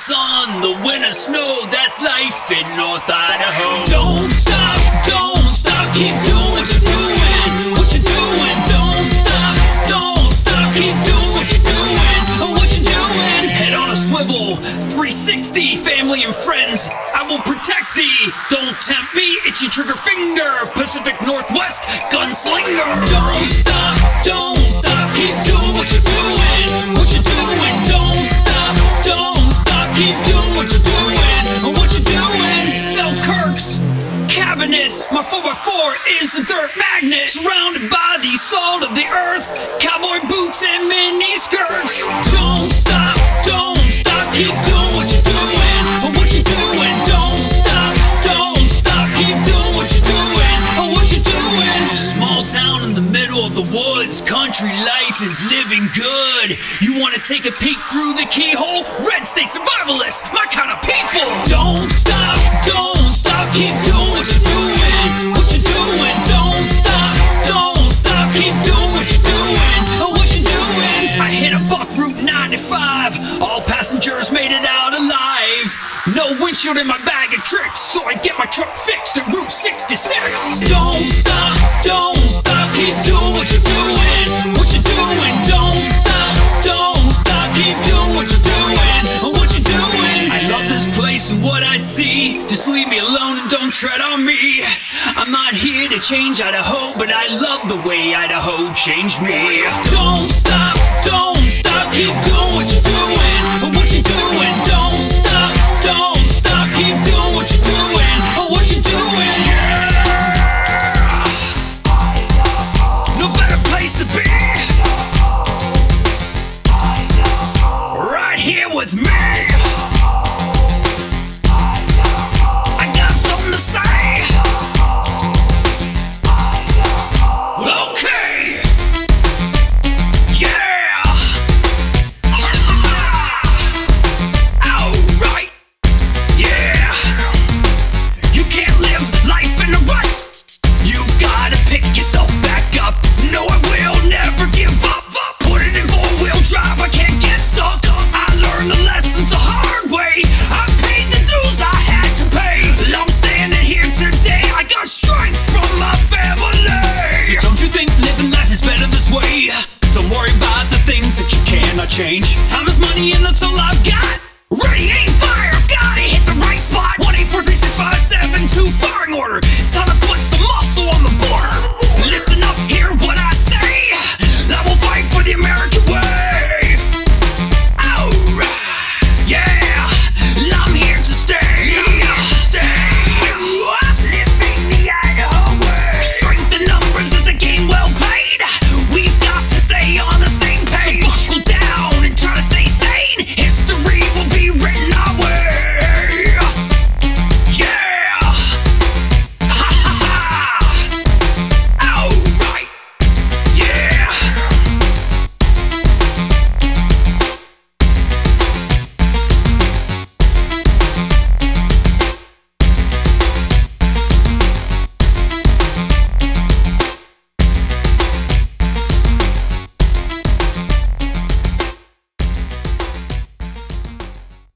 sun, the winter snow, that's life in North Idaho. Don't stop, keep doing what you're doing, what you're doing. Don't stop, keep doing what you're doing, what you're doing. Head on a swivel, 360, family and friends, I will protect thee. Don't tempt me, itchy trigger finger, Pacific Northwest gunslinger. Don't stop, keep doing what you're doing, what you're doing. Don't stop, keep doing what you're doing, what you're doing. Selkirk's cabinets, my 4x4 is a dirt magnet, surrounded by the salt of the earth, cowboy boots and mini skirts. Don't stop, keep doing what you're doing, what you're doing. Don't stop, keep doing what you're doing, what you're doing. Small town in the middle of the woods, country life is living good. You wanna take a peek through the keyhole? Red State Survivalists, my kind of people. Don't stop, keep doing what you're doing, what you're doing. Don't stop, keep doing what you're doing, what you're doing. I hit a buck Route 95, all passengers made it out alive. No windshield in my bag of tricks, so I get my truck fixed at Route 66. Don't stop, keep doing what you're doing, what you're doing. Don't stop, keep doing what you're doing, what you're doing. I love this place and what I see, just leave me alone and don't tread on me. I'm not here to change Idaho, but I love the way Idaho changed me. Don't stop, keep doing what you're doing.